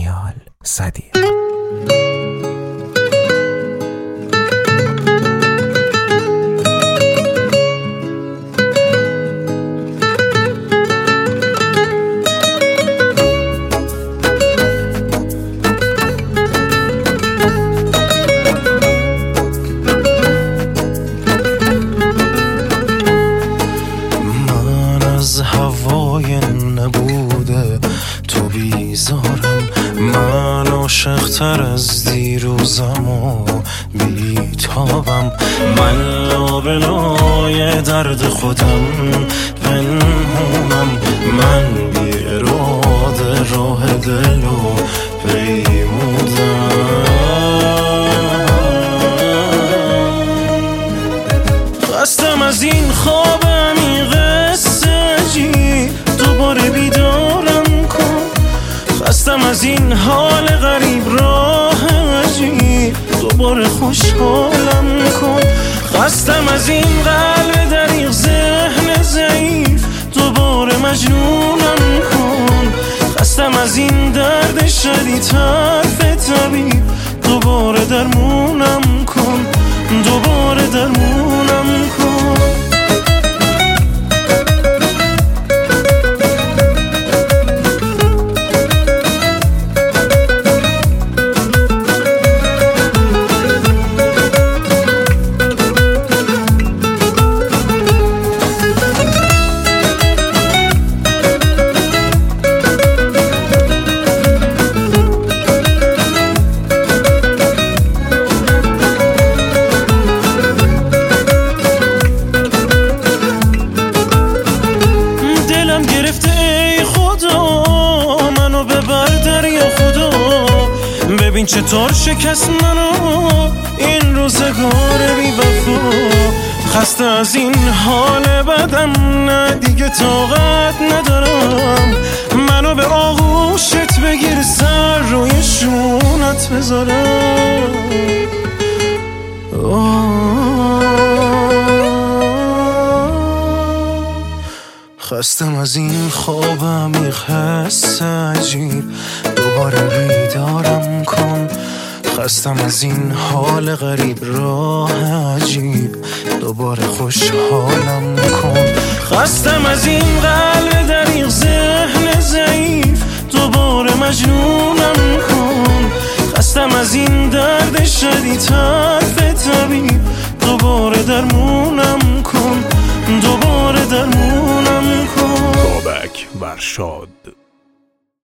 دانیال صدیق. هوای نبوده تو بیزارم، من عاشق‌تر از دیروزم و بیتابم، من لابلای درد خودم پنهونم، من بی اراده راه دل و پیمودم، خستم از این خواب عمیقه دوباره بیدارم کن، خستم از این حال غریب راه عجیب دوباره خوشحالم کن، خستم از این قلب دریغ ذهن ضعیف دوباره مجنونم کن، خستم از این درد شدید حرف طبیب دوباره درمونم کن، دوباره درمونم کن. ببین چطور شکست منو این روزگار بی وفا، خسته از این حال بدم نه دیگه طاقت ندارم، منو به آغوشت بگیر سر روی شونت بذارم، خستم از این خواب عمیق حس عجیب دوباره بیدارم کن، خستم از این حال غریب راه عجیب دوباره خوشحالم کن، خستم از این قلب دریغ ذهن ضعیف دوباره مجنونم کن، خستم از این درد شدید حرف طبیب دوباره درمونم کن، دوباره درمونم کن. بابک برشاد.